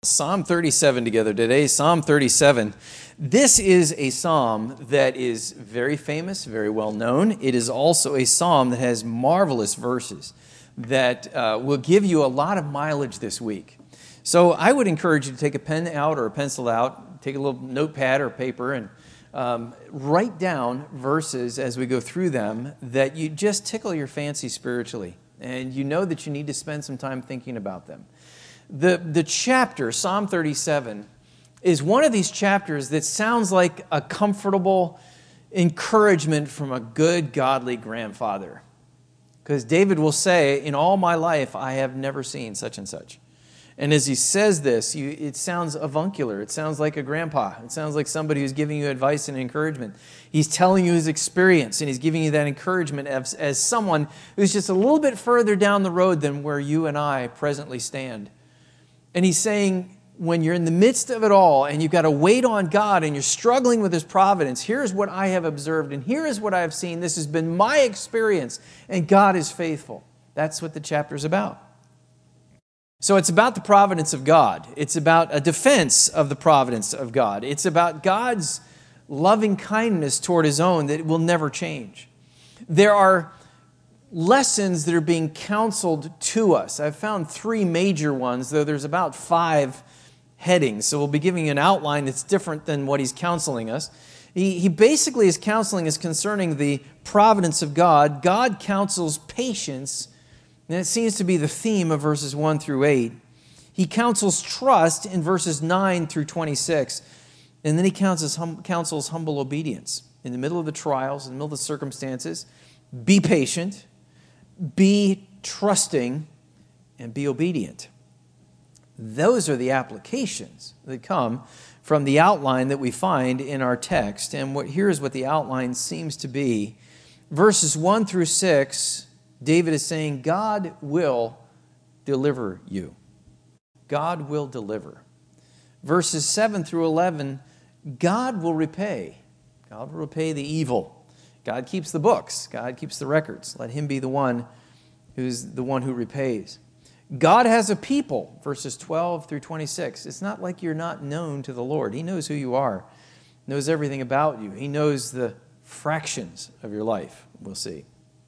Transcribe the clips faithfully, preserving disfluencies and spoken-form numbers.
Psalm thirty-seven together today. Psalm thirty-seven. This is a psalm that is very famous, very well known. It is also a psalm that has marvelous verses that uh, will give you a lot of mileage this week. So I would encourage you to take a pen out or a pencil out, take a little notepad or paper, and um, write down verses as we go through them that you just tickle your fancy spiritually, and you know that you need to spend some time thinking about them. The, the chapter, Psalm thirty-seven, is one of these chapters that sounds like a comfortable encouragement from a good, godly grandfather. Because David will say, in all my life, I have never seen such and such. And as he says this, you, it sounds avuncular. It sounds like a grandpa. It sounds like somebody who's giving you advice and encouragement. He's telling you his experience, and he's giving you that encouragement as, as someone who's just a little bit further down the road than where you and I presently stand. And he's saying, when you're in the midst of it all and you've got to wait on God and you're struggling with His providence, here's what I have observed and here is what I have seen. This has been my experience, and God is faithful. That's what the chapter's about. So it's about the providence of God. It's about a defense of the providence of God. It's about God's loving kindness toward His own that will never change. There are lessons that are being counseled to us. I've found three major ones, though there's about five headings. So we'll be giving you an outline that's different than what he's counseling us. He, he basically is counseling us concerning the providence of God. God counsels patience, and it seems to be the theme of verses one through eight. He counsels trust in verses nine through twenty-six. And then he counsels, hum, counsels humble obedience. In the middle of the trials, in the middle of the circumstances, be patient, be trusting, and be obedient. Those are the applications that come from the outline that we find in our text. And what, here's what the outline seems to be. Verses one through six, David is saying, God will deliver you. God will deliver. Verses seven through eleven, God will repay. God will repay the evil. God keeps the books. God keeps the records. Let Him be the one who's the one who repays. God has a people, verses twelve through twenty-six. It's not like you're not known to the Lord. He knows who you are, knows everything about you. He knows the fractions of your life, we'll see.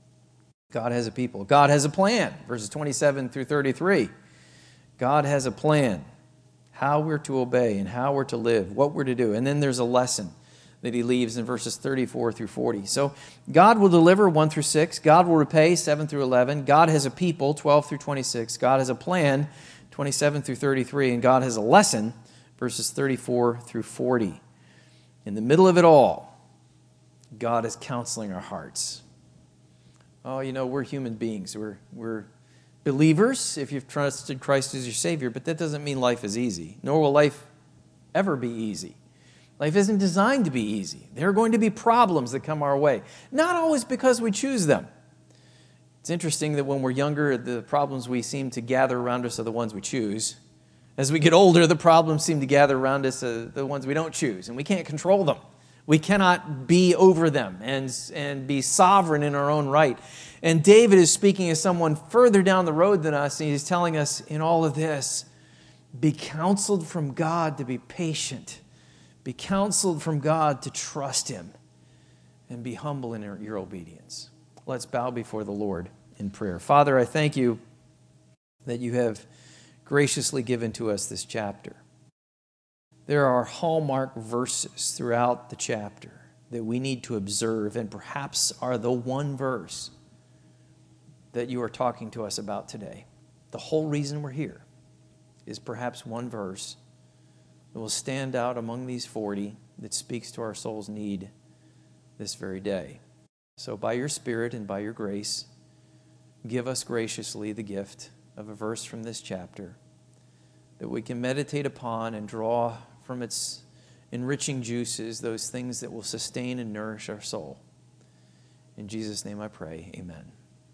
God has a people. God has a plan, verses twenty-seven through thirty-three. God has a plan, how we're to obey and how we're to live, what we're to do. And then there's a lesson that he leaves in verses thirty-four through forty. So God will deliver, one through six. God will repay, seven through eleven. God has a people, twelve through twenty-six. God has a plan, twenty-seven through thirty-three. And God has a lesson, verses thirty-four through forty. In the middle of it all, God is counseling our hearts. Oh, you know, we're human beings. We're, we're believers if you've trusted Christ as your Savior, but that doesn't mean life is easy, nor will life ever be easy. Life isn't designed to be easy. There are going to be problems that come our way, not always because we choose them. It's interesting that when we're younger, the problems we seem to gather around us are the ones we choose. As we get older, the problems seem to gather around us are the ones we don't choose, and we can't control them. We cannot be over them and, and be sovereign in our own right. And David is speaking as someone further down the road than us, and he's telling us in all of this, be counseled from God to be patient. Be counseled from God to trust Him, and be humble in your obedience. Let's bow before the Lord in prayer. Father, I thank You that You have graciously given to us this chapter. There are hallmark verses throughout the chapter that we need to observe, and perhaps are the one verse that You are talking to us about today. The whole reason we're here is perhaps one verse that will stand out among these forty that speaks to our soul's need this very day. So by Your Spirit and by Your grace, give us graciously the gift of a verse from this chapter that we can meditate upon and draw from its enriching juices those things that will sustain and nourish our soul. In Jesus' name I pray, amen.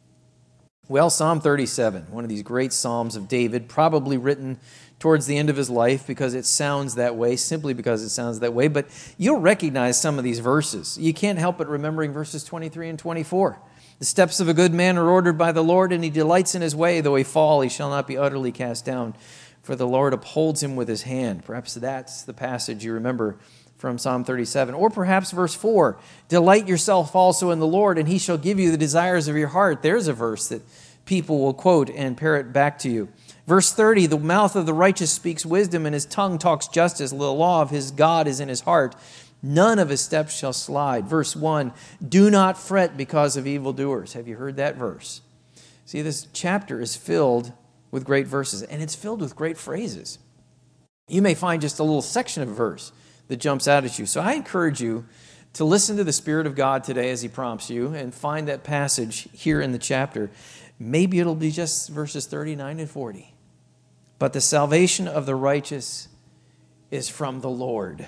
Well, Psalm thirty-seven, one of these great psalms of David, probably written towards the end of his life because it sounds that way, simply because it sounds that way, but you'll recognize some of these verses. You can't help but remembering verses twenty-three and twenty-four. The steps of a good man are ordered by the Lord, and he delights in his way. Though he fall, he shall not be utterly cast down. for the Lord upholds him with his hand. Perhaps that's the passage you remember from Psalm thirty-seven. Or perhaps verse four, delight yourself also in the Lord, and he shall give you the desires of your heart. There's a verse that people will quote and parrot back to you. Verse thirty, the mouth of the righteous speaks wisdom, and his tongue talks justice. The law of his God is in his heart. None of his steps shall slide. Verse one, do not fret because of evildoers. Have you heard that verse? See, this chapter is filled with great verses, and it's filled with great phrases. You may find just a little section of verse that jumps out at you. So I encourage you to listen to the Spirit of God today as he prompts you and find that passage here in the chapter. Maybe it'll be just verses thirty-nine and forty. But the salvation of the righteous is from the Lord.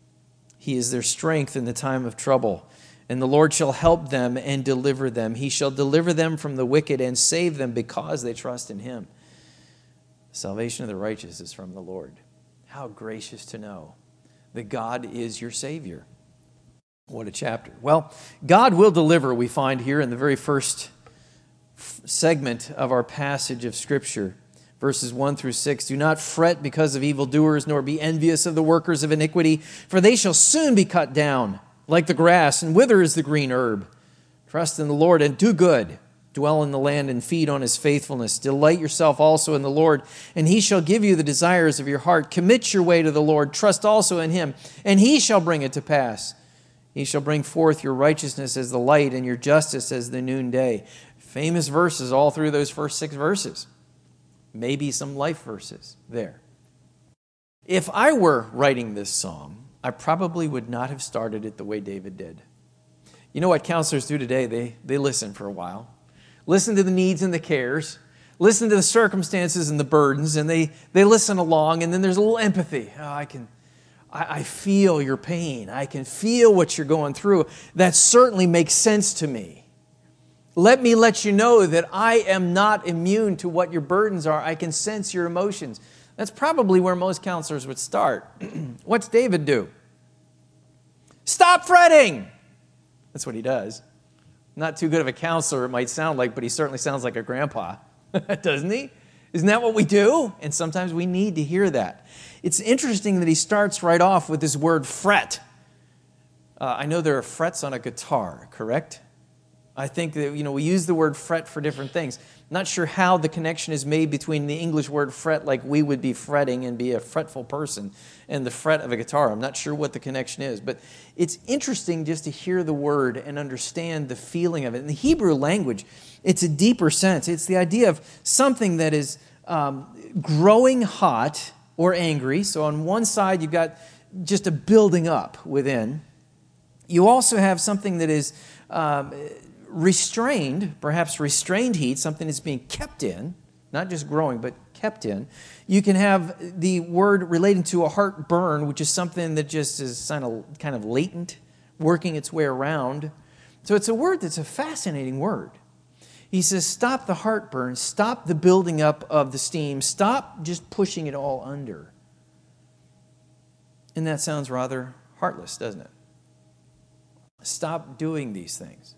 He is their strength in the time of trouble. And the Lord shall help them and deliver them. He shall deliver them from the wicked and save them because they trust in him. The salvation of the righteous is from the Lord. How gracious to know that God is your Savior. What a chapter. Well, God will deliver, we find here in the very first segment of our passage of Scripture. Verses one through six, do not fret because of evildoers, nor be envious of the workers of iniquity, for they shall soon be cut down like the grass, and wither as the green herb. Trust in the Lord and do good. Dwell in the land and feed on his faithfulness. Delight yourself also in the Lord, and he shall give you the desires of your heart. Commit your way to the Lord. Trust also in him, and he shall bring it to pass. He shall bring forth your righteousness as the light and your justice as the noonday. Famous verses all through those first six verses. Maybe some life verses there. If I were writing this psalm, I probably would not have started it the way David did. You know what counselors do today? They, they listen for a while. Listen to the needs and the cares. Listen to the circumstances and the burdens, and they, they listen along, and then there's a little empathy. Oh, I can, I, I feel your pain. I can feel what you're going through. That certainly makes sense to me. Let me let you know that I am not immune to what your burdens are. I can sense your emotions. That's probably where most counselors would start. What's David do? Stop fretting. That's what he does. Not too good of a counselor, it might sound like, but he certainly sounds like a grandpa, doesn't he? Isn't that what we do? And sometimes we need to hear that. It's interesting that he starts right off with this word fret. Uh, I know there are frets on a guitar, correct? I think that, you know, we use the word fret for different things. Not sure how the connection is made between the English word fret, like we would be fretting and be a fretful person, and the fret of a guitar. I'm not sure what the connection is, but it's interesting just to hear the word and understand the feeling of it. In the Hebrew language, it's a deeper sense. It's the idea of something that is um, growing hot or angry. So on one side, you've got just a building up within. You also have something that is Um, restrained, perhaps restrained heat, something that's being kept in, not just growing, but kept in. You can have the word relating to a heart burn, which is something that just is kind of, kind of latent, working its way around. So it's a word that's a fascinating word. He says, stop the heartburn, stop the building up of the steam, stop just pushing it all under. And that sounds rather heartless, doesn't it? Stop doing these things.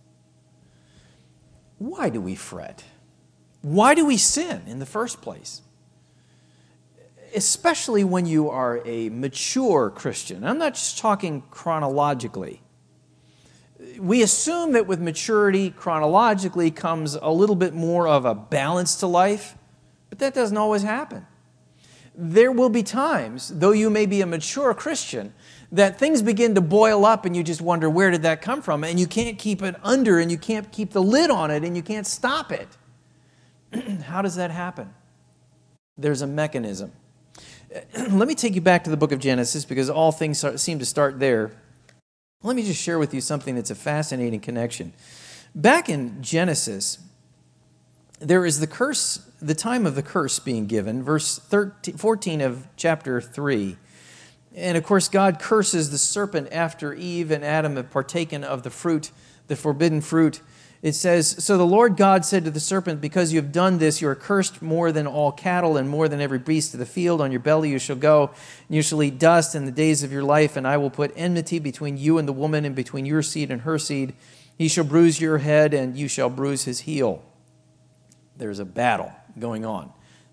Why do we fret? Why do we sin in the first place? Especially when you are a mature Christian. I'm not just talking chronologically. We assume that with maturity, chronologically, comes a little bit more of a balance to life, but that doesn't always happen. There will be times, though you may be a mature Christian, that things begin to boil up and you just wonder, where did that come from? And you can't keep it under, and you can't keep the lid on it, and you can't stop it. How does that happen? There's a mechanism. Let me take you back to the book of Genesis, because all things seem to start there. Let me just share with you something that's a fascinating connection. Back in Genesis, there is the curse, the time of the curse being given, verse thirteen, fourteen of chapter three. And of course, God curses the serpent after Eve and Adam have partaken of the fruit, the forbidden fruit. It says, so the Lord God said to the serpent, because you have done this, you are cursed more than all cattle and more than every beast of the field. On your belly you shall go, and you shall eat dust in the days of your life, and I will put enmity between you and the woman, and between your seed and her seed. He shall bruise your head, and you shall bruise his heel. There's a battle going on.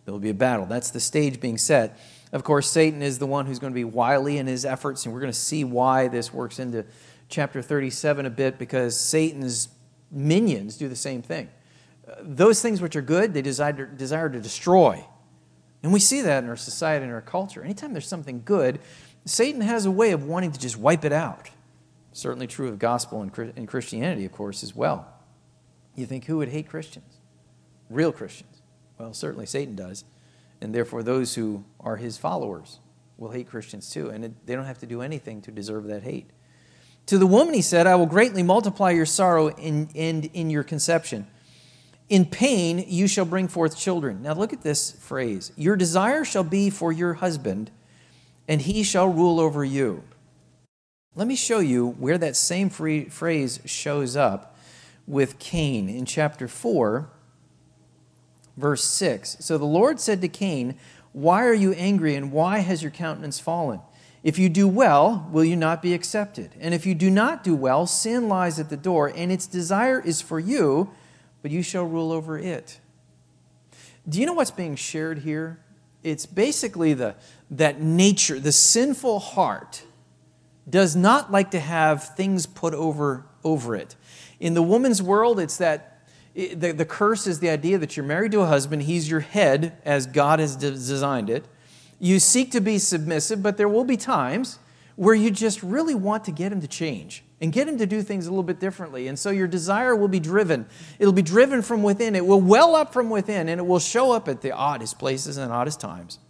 There will be a battle. That's the stage being set. Of course, Satan is the one who's going to be wily in his efforts, and we're going to see why this works into chapter thirty-seven a bit, because Satan's minions do the same thing. Uh, those things which are good, they desire, desire to destroy. And we see that in our society and our culture. Anytime there's something good, Satan has a way of wanting to just wipe it out. Certainly true of gospel and, and Christianity, of course, as well. You think, who would hate Christians? Real Christians. Well, certainly Satan does. And therefore those who are his followers will hate Christians too. And it, they don't have to do anything to deserve that hate. To the woman he said, I will greatly multiply your sorrow and in, in, in your conception. In pain you shall bring forth children. Now look at this phrase. Your desire shall be for your husband, and he shall rule over you. Let me show you where that same free phrase shows up with Cain in chapter four, verse six. So the Lord said to Cain, why are you angry, and why has your countenance fallen? If you do well, will you not be accepted? And if you do not do well, sin lies at the door, and its desire is for you, but you shall rule over it. Do you know what's being shared here? It's basically the that nature, the sinful heart, does not like to have things put over, over it. In the woman's world, it's that it, the, the curse is the idea that you're married to a husband, he's your head as God has de- designed it. You seek to be submissive, but there will be times where you just really want to get him to change and get him to do things a little bit differently. And so your desire will be driven. It'll be driven from within. It will well up from within, and it will show up at the oddest places and oddest times.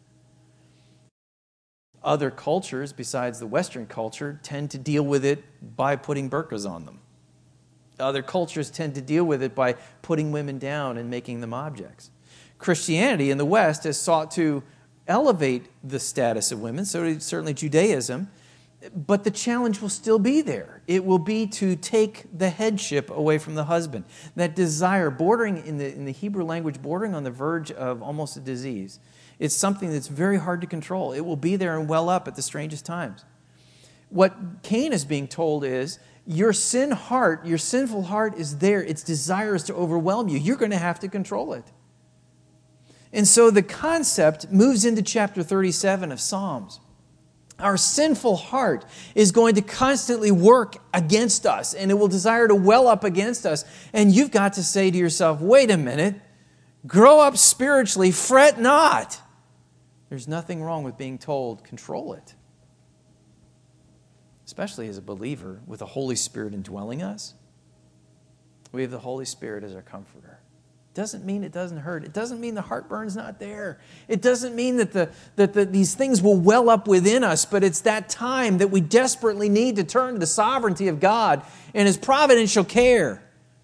Other cultures, besides the Western culture, tend to deal with it by putting burqas on them. Other cultures tend to deal with it by putting women down and making them objects. Christianity in the West has sought to elevate the status of women, so certainly Judaism, but the challenge will still be there. It will be to take the headship away from the husband. That desire, bordering in the, in the Hebrew language, bordering on the verge of almost a disease. It's something that's very hard to control. It will be there and well up at the strangest times. What Cain is being told is, your sin heart, your sinful heart is there. Its desire is to overwhelm you. You're going to have to control it. And so the concept moves into chapter thirty-seven of Psalms. Our sinful heart is going to constantly work against us, and it will desire to well up against us. And you've got to say to yourself, wait a minute, grow up spiritually, fret not. There's nothing wrong with being told, control it. Especially as a believer with the Holy Spirit indwelling us. We have the Holy Spirit as our comforter. Doesn't mean it doesn't hurt. It doesn't mean the heartburn's not there. It doesn't mean that the that the, these things will well up within us, but it's that time that we desperately need to turn to the sovereignty of God and His providential care.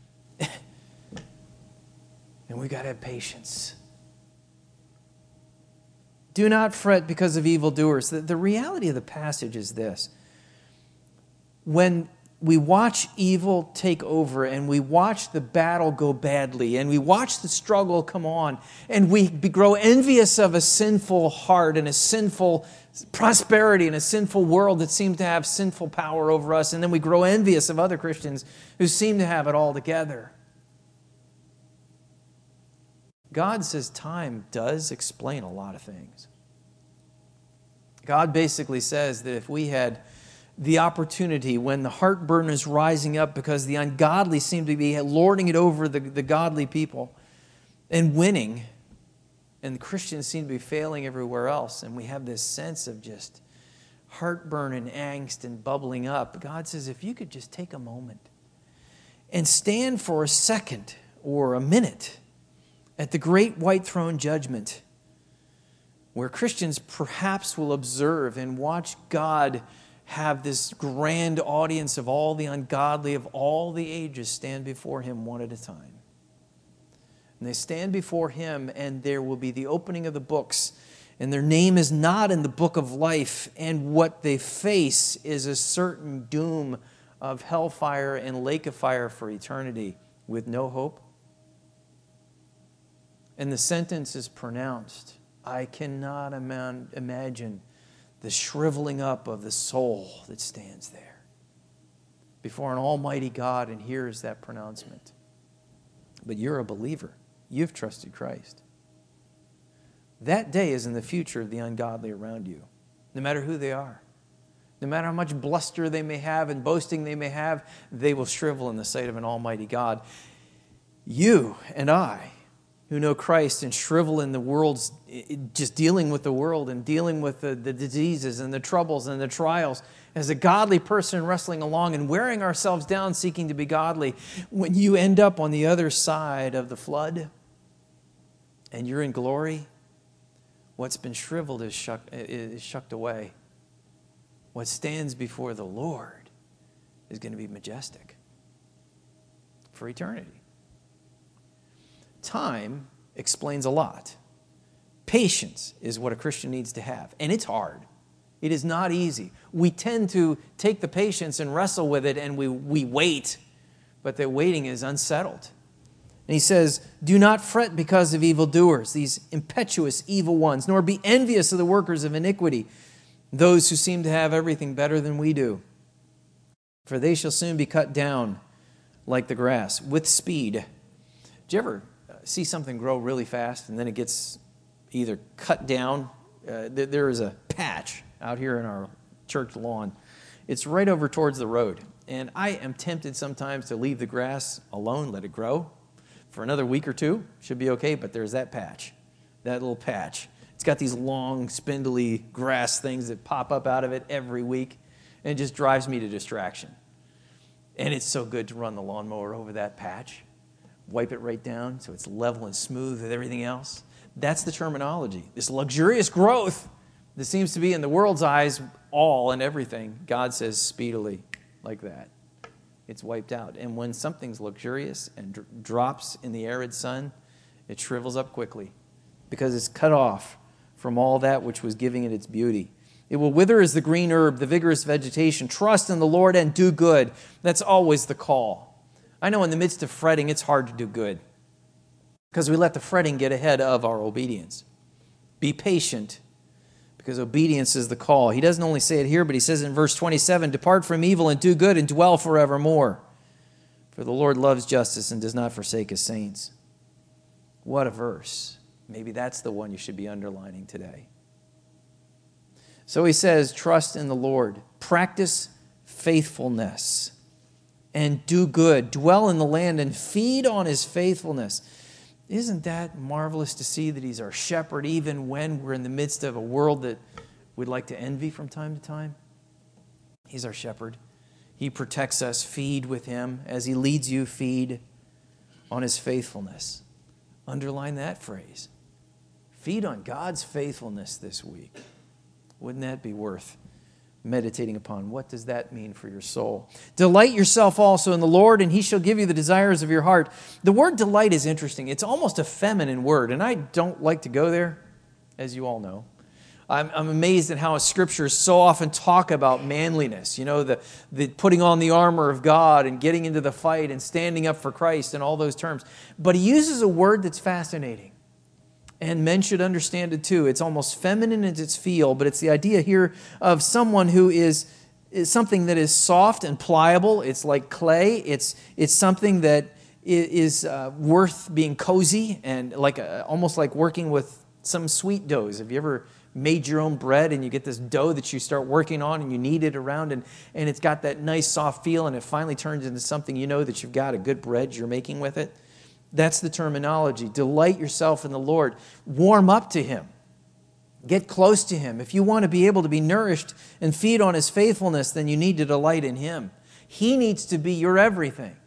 And we've got to have patience. Do not fret because of evildoers. The, the reality of the passage is this. When we watch evil take over, and we watch the battle go badly, and we watch the struggle come on, and we grow envious of a sinful heart and a sinful prosperity and a sinful world that seems to have sinful power over us, and then we grow envious of other Christians who seem to have it all together. God says time does explain a lot of things. God basically says that if we had the opportunity when the heartburn is rising up because the ungodly seem to be lording it over the, the godly people and winning, and the Christians seem to be failing everywhere else, and we have this sense of just heartburn and angst and bubbling up. God says, if you could just take a moment and stand for a second or a minute at the great white throne judgment, where Christians perhaps will observe and watch God have this grand audience of all the ungodly of all the ages stand before Him one at a time. And they stand before Him, and there will be the opening of the books, and their name is not in the book of life, and what they face is a certain doom of hellfire and lake of fire for eternity with no hope. And the sentence is pronounced. I cannot imagine the shriveling up of the soul that stands there before an almighty God and hears that pronouncement. But you're a believer. You've trusted Christ. That day is in the future of the ungodly around you, no matter who they are. No matter how much bluster they may have and boasting they may have, they will shrivel in the sight of an almighty God. You and I, who know Christ and shrivel in the world's, just dealing with the world and dealing with the, the diseases and the troubles and the trials, as a godly person wrestling along and wearing ourselves down seeking to be godly, when you end up on the other side of the flood and you're in glory, what's been shriveled is, shuck, is shucked away. What stands before the Lord is going to be majestic for eternity. Time explains a lot. Patience is what a Christian needs to have, and it's hard. It is not easy. We tend to take the patience and wrestle with it, and we, we wait, but the waiting is unsettled. And he says, do not fret because of evildoers, these impetuous evil ones, nor be envious of the workers of iniquity, those who seem to have everything better than we do. For they shall soon be cut down like the grass with speed. Did you ever see something grow really fast and then it gets either cut down? Uh, there, there is a patch out here in our church lawn. It's right over towards the road. And I am tempted sometimes to leave the grass alone, let it grow for another week or two. Should be okay, but there's that patch, that little patch. It's got these long, spindly grass things that pop up out of it every week, and it just drives me to distraction. And it's so good to run the lawnmower over that patch, wipe it right down so it's level and smooth with everything else. That's the terminology. This luxurious growth that seems to be in the world's eyes all and everything, God says speedily, like that. It's wiped out. And when something's luxurious and dr- drops in the arid sun, it shrivels up quickly because it's cut off from all that which was giving it its beauty. It will wither as the green herb, the vigorous vegetation. Trust in the Lord and do good. That's always the call. I know in the midst of fretting, it's hard to do good because we let the fretting get ahead of our obedience. Be patient because obedience is the call. He doesn't only say it here, but he says in verse twenty-seven, depart from evil and do good and dwell forevermore. For the Lord loves justice and does not forsake his saints. What a verse. Maybe that's the one you should be underlining today. So he says, trust in the Lord, practice faithfulness, and do good. Dwell in the land and feed on his faithfulness. Isn't that marvelous to see that he's our shepherd even when we're in the midst of a world that we'd like to envy from time to time? He's our shepherd. He protects us. Feed with him. As he leads you, feed on his faithfulness. Underline that phrase. Feed on God's faithfulness this week. Wouldn't that be worth meditating upon? What does that mean for your soul? Delight yourself also in the Lord, and he shall give you the desires of your heart. The word delight is interesting. It's almost a feminine word, and I don't like to go there, as you all know. I'm, I'm amazed at how scriptures so often talk about manliness, you know, the, the putting on the armor of God and getting into the fight and standing up for Christ and all those terms. But he uses a word that's fascinating. And men should understand it too. It's almost feminine in its feel, but it's the idea here of someone who is, is something that is soft and pliable. It's like clay. It's it's something that is uh, worth being cozy and like a, almost like working with some sweet doughs. Have you ever made your own bread and you get this dough that you start working on and you knead it around and, and it's got that nice soft feel and it finally turns into something you know that you've got a good bread you're making with it? That's the terminology. Delight yourself in the Lord. Warm up to him. Get close to him. If you want to be able to be nourished and feed on his faithfulness, then you need to delight in him. He needs to be your everything.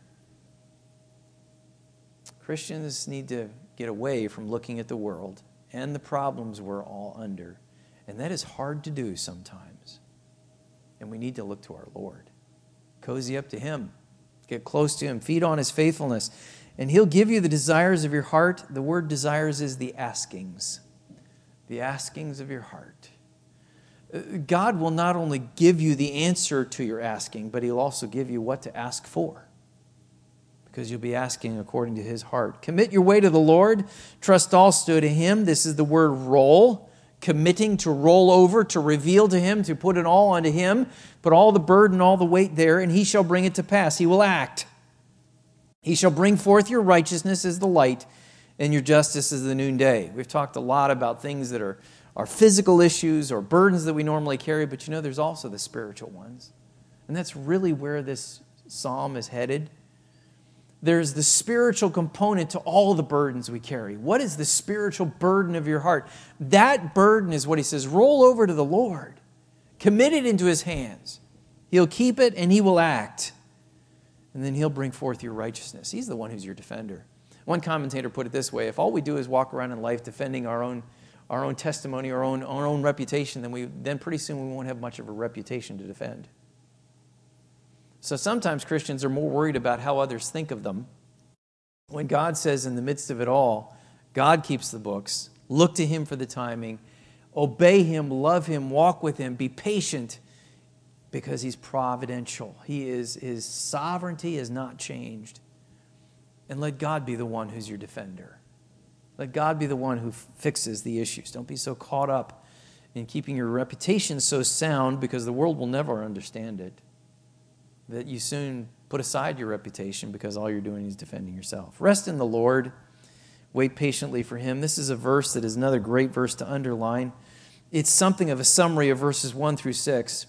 Christians need to get away from looking at the world and the problems we're all under. And that is hard to do sometimes. And we need to look to our Lord. Cozy up to him. Get close to him. Feed on his faithfulness. And he'll give you the desires of your heart. The word desires is the askings. The askings of your heart. God will not only give you the answer to your asking, but he'll also give you what to ask for. Because you'll be asking according to his heart. Commit your way to the Lord. Trust also to him. This is the word roll. Committing to roll over, to reveal to him, to put it all onto him. Put all the burden, all the weight there, and he shall bring it to pass. He will act. He shall bring forth your righteousness as the light and your justice is the noonday. We've talked a lot about things that are, are physical issues or burdens that we normally carry, but you know, there's also the spiritual ones. And that's really where this psalm is headed. There's the spiritual component to all the burdens we carry. What is the spiritual burden of your heart? That burden is what he says, roll over to the Lord. Commit it into his hands. He'll keep it and he will act. And then he'll bring forth your righteousness. He's the one who's your defender. One commentator put it this way: if all we do is walk around in life defending our own, our own testimony, our own, our own reputation, then, we, then pretty soon we won't have much of a reputation to defend. So sometimes Christians are more worried about how others think of them. When God says in the midst of it all, God keeps the books, look to him for the timing, obey him, love him, walk with him, be patient, because he's providential. He is, his sovereignty has not changed. And let God be the one who's your defender. Let God be the one who fixes the issues. Don't be so caught up in keeping your reputation so sound, because the world will never understand it, that you soon put aside your reputation because all you're doing is defending yourself. Rest in the Lord. Wait patiently for him. This is a verse that is another great verse to underline. It's something of a summary of verses one through six.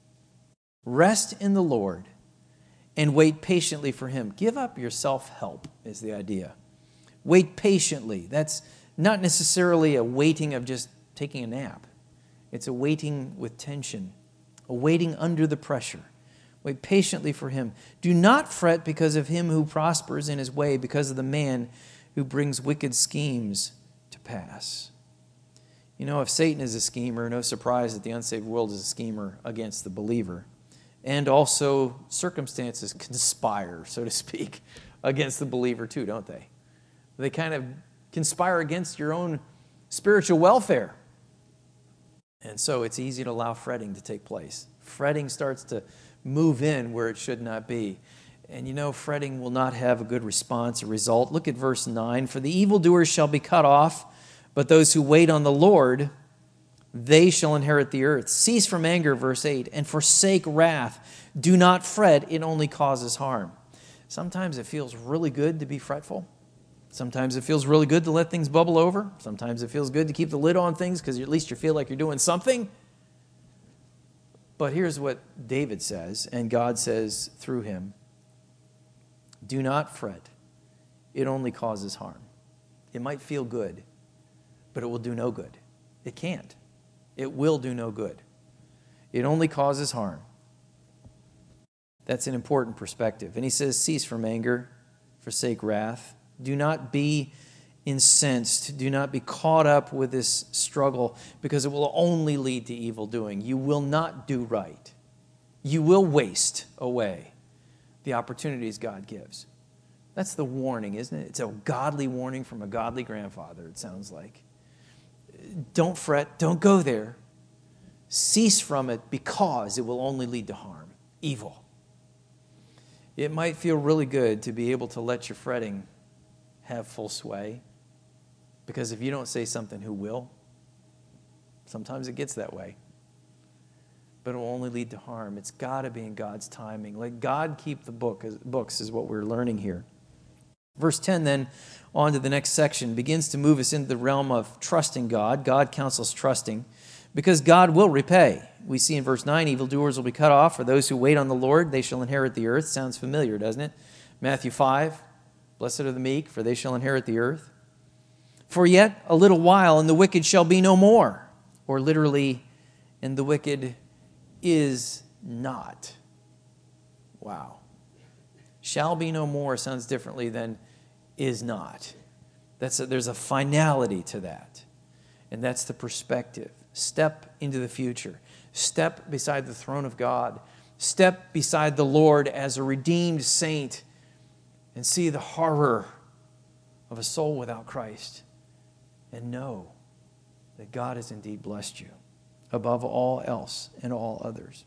Rest in the Lord and wait patiently for him. Give up your self-help is the idea. Wait patiently. That's not necessarily a waiting of just taking a nap. It's a waiting with tension, a waiting under the pressure. Wait patiently for him. Do not fret because of him who prospers in his way, because of the man who brings wicked schemes to pass. You know, if Satan is a schemer, no surprise that the unsaved world is a schemer against the believer. And also circumstances conspire, so to speak, against the believer too, don't they? They kind of conspire against your own spiritual welfare. And so it's easy to allow fretting to take place. Fretting starts to move in where it should not be. And you know, fretting will not have a good response or result. Look at verse nine. For the evildoers shall be cut off, but those who wait on the Lord, they shall inherit the earth. Cease from anger, verse eight, and forsake wrath. Do not fret, it only causes harm. Sometimes it feels really good to be fretful. Sometimes it feels really good to let things bubble over. Sometimes it feels good to keep the lid on things because at least you feel like you're doing something. But here's what David says, and God says through him: do not fret. It only causes harm. It might feel good, but it will do no good. It can't. It will do no good. It only causes harm. That's an important perspective. And he says, cease from anger, forsake wrath. Do not be incensed. Do not be caught up with this struggle, because it will only lead to evil doing. You will not do right. You will waste away the opportunities God gives. That's the warning, isn't it? It's a godly warning from a godly grandfather, it sounds like. Don't fret. Don't go there. Cease from it, because it will only lead to harm, evil. It might feel really good to be able to let your fretting have full sway, because if you don't say something, who will? Sometimes it gets that way. But it will only lead to harm. It's got to be in God's timing. Let God keep the book, books is what we're learning here. Verse ten then, on to the next section, begins to move us into the realm of trusting God. God counsels trusting, because God will repay. We see in verse nine, evildoers will be cut off. For those who wait on the Lord, they shall inherit the earth. Sounds familiar, doesn't it? Matthew five, blessed are the meek, for they shall inherit the earth. For yet a little while, and the wicked shall be no more. Or literally, and the wicked is not. Wow. Shall be no more sounds differently than is not. That's a, there's a finality to that. And that's the perspective. Step into the future. Step beside the throne of God. Step beside the Lord as a redeemed saint and see the horror of a soul without Christ. And know that God has indeed blessed you above all else and all others.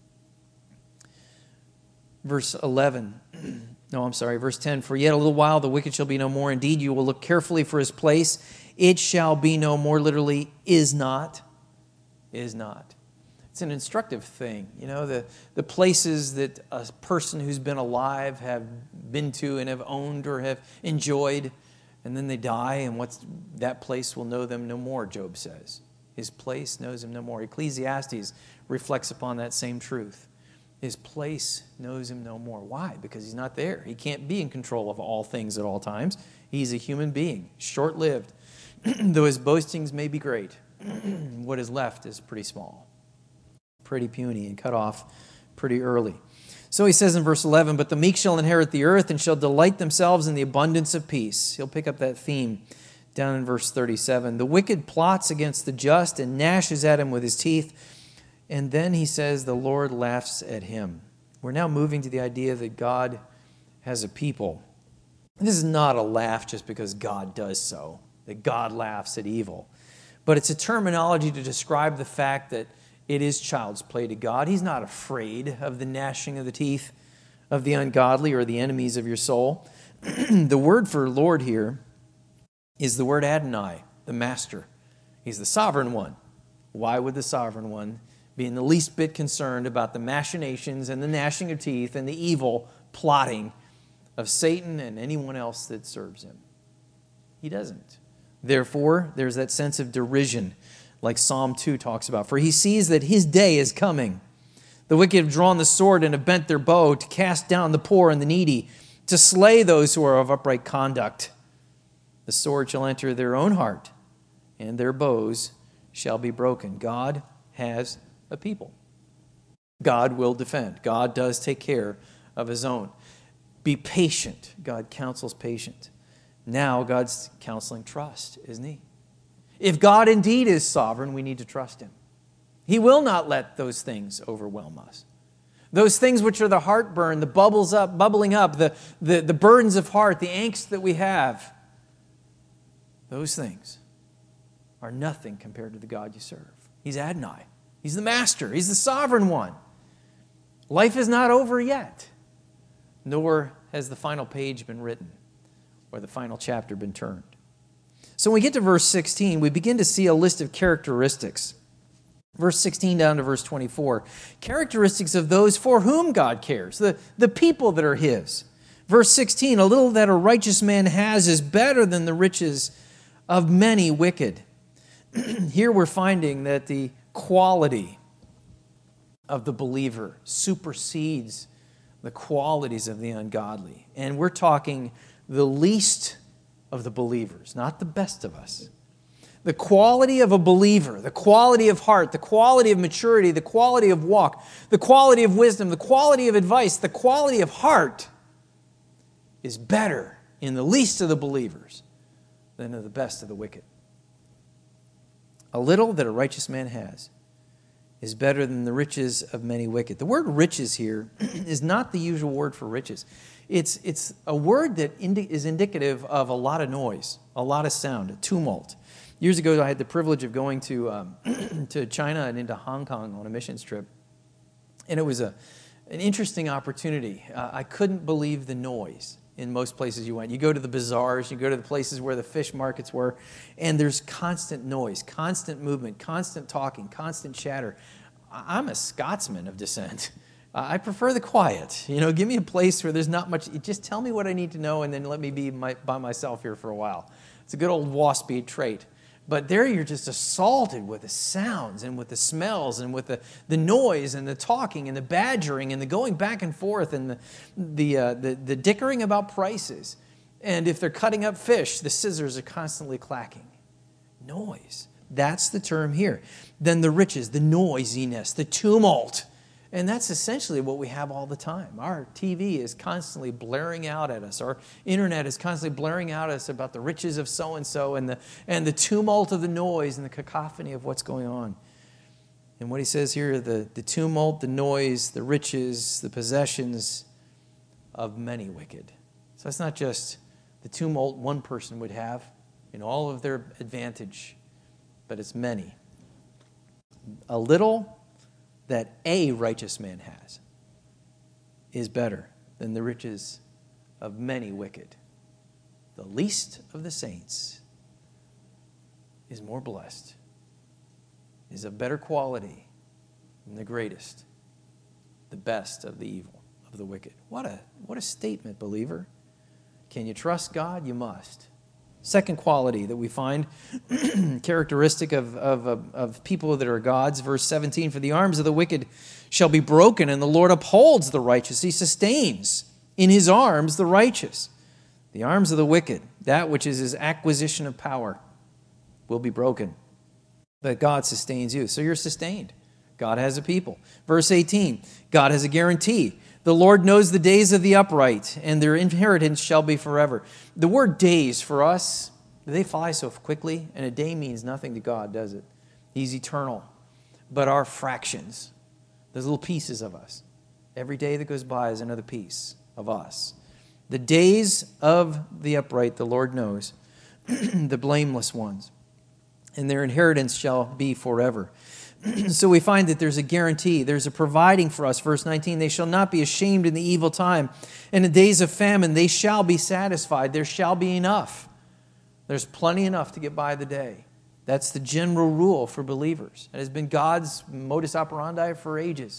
Verse eleven, no, I'm sorry, verse ten, for yet a little while the wicked shall be no more. Indeed, you will look carefully for his place. It shall be no more, literally, is not, is not. It's an instructive thing. You know, the, the places that a person who's been alive have been to and have owned or have enjoyed, And then they die, and what's that place will know them no more, Job says. His place knows him no more. Ecclesiastes reflects upon that same truth. His place knows him no more. Why? Because he's not there. He can't be in control of all things at all times. He's a human being, short-lived. Though his boastings may be great, what is left is pretty small, pretty puny, and cut off pretty early. So he says in verse eleven, but the meek shall inherit the earth and shall delight themselves in the abundance of peace. He'll pick up that theme down in verse thirty-seven. The wicked plots against the just and gnashes at him with his teeth. And then he says the Lord laughs at him. We're now moving to the idea that God has a people. This is not a laugh just because God does so, that God laughs at evil. But it's a terminology to describe the fact that it is child's play to God. He's not afraid of the gnashing of the teeth of the ungodly or the enemies of your soul. The word for Lord here is the word Adonai, the master. He's the sovereign one. Why would the sovereign one be in the least bit concerned about the machinations and the gnashing of teeth and the evil plotting of Satan and anyone else that serves him? He doesn't. Therefore, there's that sense of derision like Psalm two talks about. For he sees that his day is coming. The wicked have drawn the sword and have bent their bow to cast down the poor and the needy, to slay those who are of upright conduct. The sword shall enter their own heart, and their bows shall be broken. God has a people. God will defend. God does take care of his own. Be patient. God counsels patient. Now God's counseling trust, isn't he? If God indeed is sovereign, we need to trust him. He will not let those things overwhelm us. Those things which are the heartburn, the bubbles up, bubbling up, the, the, the burdens of heart, the angst that we have, those things are nothing compared to the God you serve. He's Adonai. He's the master. He's the sovereign one. Life is not over yet, nor has the final page been written or the final chapter been turned. So when we get to verse sixteen, we begin to see a list of characteristics. Verse sixteen down to verse twenty-four. Characteristics of those for whom God cares, the, the people that are his. Verse sixteen, a little that a righteous man has is better than the riches of many wicked. Here we're finding that the quality of the believer supersedes the qualities of the ungodly. And we're talking the least of the believers, not the best of us. The quality of a believer, the quality of heart, the quality of maturity, the quality of walk, the quality of wisdom, the quality of advice, the quality of heart is better in the least of the believers than in the best of the wicked. A little that a righteous man has is better than the riches of many wicked. The word riches here is not the usual word for riches. It's, it's a word that indi- is indicative of a lot of noise, a lot of sound, a tumult. Years ago, I had the privilege of going to, um, to China and into Hong Kong on a missions trip. And it was a, an interesting opportunity. Uh, I couldn't believe the noise in most places you went. You go to the bazaars, you go to the places where the fish markets were, and there's constant noise, constant movement, constant talking, constant chatter. I'm a Scotsman of descent. I prefer the quiet. You know, give me a place where there's not much. Just tell me what I need to know and then let me be my, by myself here for a while. It's a good old waspy trait. But there you're just assaulted with the sounds and with the smells and with the, the noise and the talking and the badgering and the going back and forth and the, the, uh, the, the dickering about prices. And if they're cutting up fish, the scissors are constantly clacking. Noise. That's the term here. Then the riches, the noisiness, the tumult. And that's essentially what we have all the time. Our T V is constantly blaring out at us. Our internet is constantly blaring out at us about the riches of so-and-so and the, and the tumult of the noise and the cacophony of what's going on. And what he says here, the, the tumult, the noise, the riches, the possessions of many wicked. So it's not just the tumult one person would have in all of their advantage, but it's many. A little that a righteous man has is better than the riches of many wicked. The least of the saints is more blessed, is of better quality than the greatest, the best of the evil, of the wicked. What a, what a statement, believer. Can you trust God? You must. Second quality that we find characteristic of, of, of, of people that are God's, verse seventeen, for the arms of the wicked shall be broken, and the Lord upholds the righteous. He sustains in his arms the righteous. The arms of the wicked, that which is his acquisition of power, will be broken. But God sustains you. So you're sustained. God has a people. Verse eighteen, God has a guarantee. The Lord knows the days of the upright, and their inheritance shall be forever. The word days for us, they fly so quickly, and a day means nothing to God, does it? He's eternal. But our fractions, those little pieces of us, every day that goes by is another piece of us. The days of the upright, the Lord knows, the blameless ones, and their inheritance shall be forever. So we find that there's a guarantee. There's a providing for us. Verse nineteen, they shall not be ashamed in the evil time. In the days of famine, they shall be satisfied. There shall be enough. There's plenty enough to get by the day. That's the general rule for believers. It has been God's modus operandi for ages.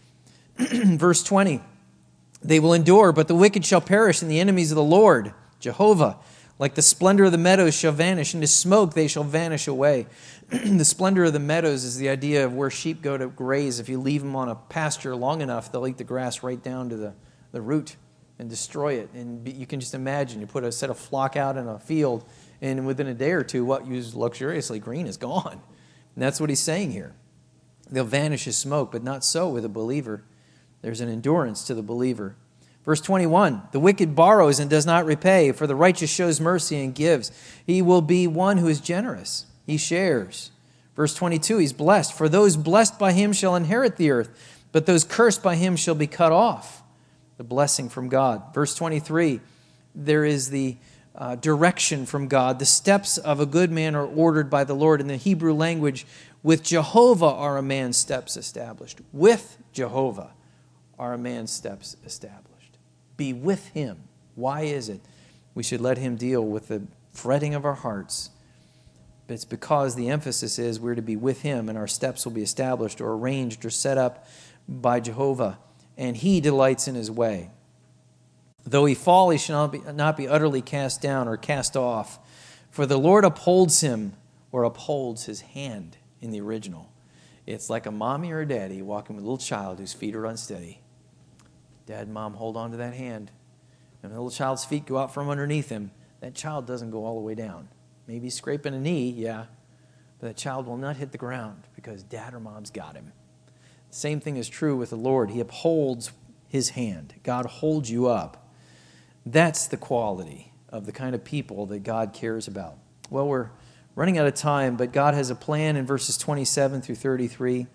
Verse twenty, they will endure, but the wicked shall perish, and the enemies of the Lord, Jehovah, like the splendor of the meadows shall vanish, and the smoke they shall vanish away. The splendor of the meadows is the idea of where sheep go to graze. If you leave them on a pasture long enough, they'll eat the grass right down to the, the root and destroy it. And you can just imagine, you put a set of flock out in a field, and within a day or two, what was luxuriously green is gone. And that's what he's saying here. They'll vanish as smoke, but not so with a believer. There's an endurance to the believer. Verse twenty-one, the wicked borrows and does not repay, for the righteous shows mercy and gives. He will be one who is generous. He shares. Verse twenty-two, he's blessed. For those blessed by him shall inherit the earth, but those cursed by him shall be cut off. The blessing from God. Verse twenty-three, there is the uh, direction from God. The steps of a good man are ordered by the Lord. In the Hebrew language, with Jehovah are a man's steps established. With Jehovah are a man's steps established. Be with him. Why is it we should let him deal with the fretting of our hearts? But it's because the emphasis is we're to be with him, and our steps will be established or arranged or set up by Jehovah, and he delights in his way. Though he fall, he shall not be, not be utterly cast down or cast off, for the Lord upholds him, or upholds his hand in the original. It's like a mommy or a daddy walking with a little child whose feet are unsteady. Dad and mom hold on to that hand. And the little child's feet go out from underneath him. That child doesn't go all the way down. Maybe he's scraping a knee, yeah. But that child will not hit the ground because dad or mom's got him. The same thing is true with the Lord. He upholds his hand. God holds you up. That's the quality of the kind of people that God cares about. Well, we're running out of time, but God has a plan in verses twenty-seven through thirty-three.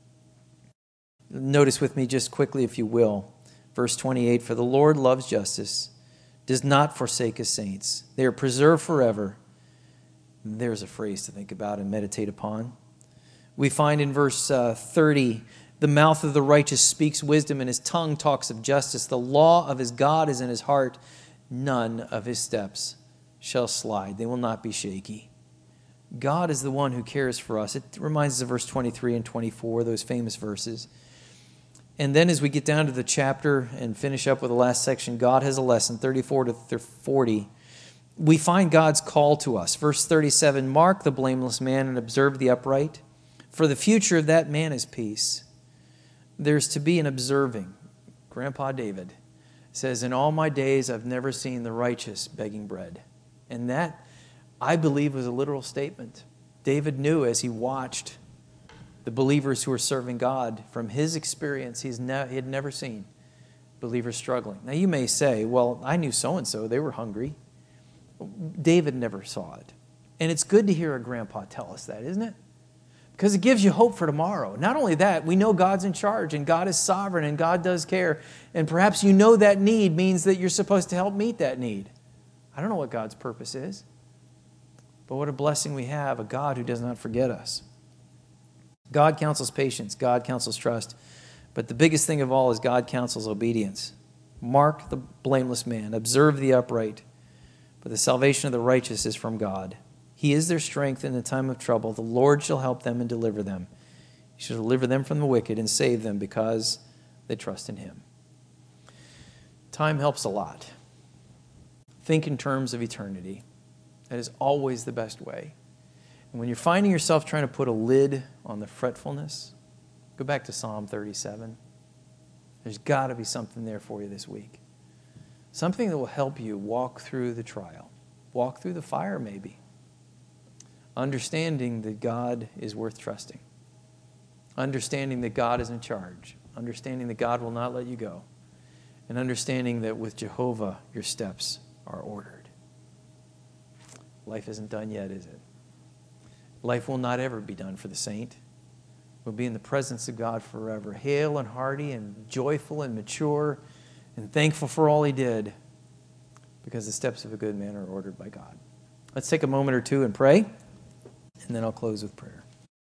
Notice with me just quickly, if you will. Verse twenty-eight, for the Lord loves justice, does not forsake his saints. They are preserved forever. There's a phrase to think about and meditate upon. We find in verse uh, thirty, the mouth of the righteous speaks wisdom, and his tongue talks of justice. The law of his God is in his heart. None of his steps shall slide. They will not be shaky. God is the one who cares for us. It reminds us of verse twenty-three and twenty-four, those famous verses. And then as we get down to the chapter and finish up with the last section, God has a lesson, thirty-four to forty. We find God's call to us. Verse thirty-seven, mark the blameless man and observe the upright, for the future of that man is peace. There's to be an observing. Grandpa David says, in all my days I've never seen the righteous begging bread. And that, I believe, was a literal statement. David knew as he watched the believers who were serving God, from his experience, he's ne- he had never seen believers struggling. Now you may say, well, I knew so-and-so, they were hungry. David never saw it. And it's good to hear a grandpa tell us that, isn't it? Because it gives you hope for tomorrow. Not only that, we know God's in charge and God is sovereign and God does care. And perhaps you know that need means that you're supposed to help meet that need. I don't know what God's purpose is. But what a blessing we have, a God who does not forget us. God counsels patience. God counsels trust. But the biggest thing of all is God counsels obedience. Mark the blameless man. Observe the upright. For the salvation of the righteous is from God. He is their strength in the time of trouble. The Lord shall help them and deliver them. He shall deliver them from the wicked and save them because they trust in him. Time helps a lot. Think in terms of eternity. That is always the best way. And when you're finding yourself trying to put a lid on the fretfulness, go back to Psalm thirty-seven. There's got to be something there for you this week. Something that will help you walk through the trial, walk through the fire maybe. Understanding that God is worth trusting. Understanding that God is in charge. Understanding that God will not let you go. And understanding that with Jehovah, your steps are ordered. Life isn't done yet, is it? Life will not ever be done for the saint. We'll be in the presence of God forever, hale and hearty and joyful and mature and thankful for all he did, because the steps of a good man are ordered by God. Let's take a moment or two and pray, and then I'll close with prayer.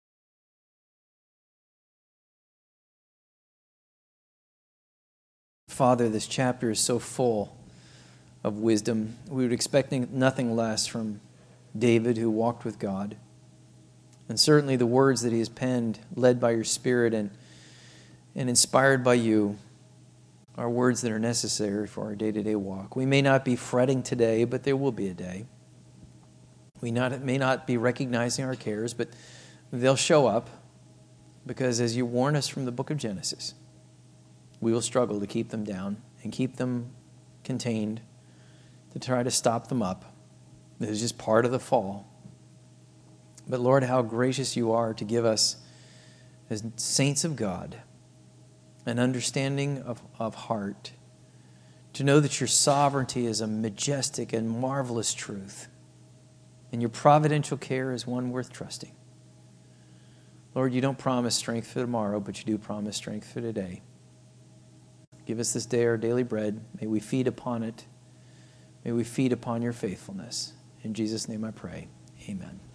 Father, this chapter is so full of wisdom. We would expect nothing less from David, who walked with God. And certainly the words that he has penned, led by your Spirit and, and inspired by you, are words that are necessary for our day-to-day walk. We may not be fretting today, but there will be a day. We not, may not be recognizing our cares, but they'll show up, because as you warn us from the book of Genesis, we will struggle to keep them down and keep them contained, to try to stop them up. This is just part of the fall. But Lord, how gracious you are to give us, as saints of God, an understanding of, of heart, to know that your sovereignty is a majestic and marvelous truth, and your providential care is one worth trusting. Lord, you don't promise strength for tomorrow, but you do promise strength for today. Give us this day our daily bread. May we feed upon it. May we feed upon your faithfulness. In Jesus' name I pray. Amen.